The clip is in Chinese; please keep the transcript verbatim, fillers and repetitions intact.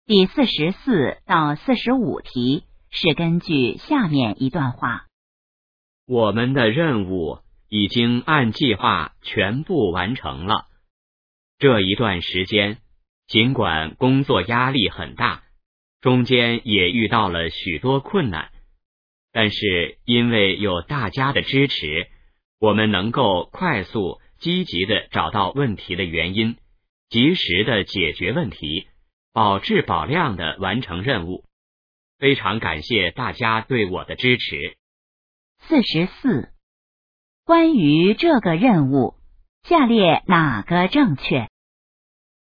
第四十四到四十五题是根据下面一段话： 我们的任务已经按计划全部完成了。这一段时间，尽管工作压力很大，中间也遇到了许多困难，但是因为有大家的支持，我们能够快速积极地找到问题的原因，及时地解决问题，保质保量地完成任务。非常感谢大家对我的支持。 四十四，关于这个任务，下列哪个正确？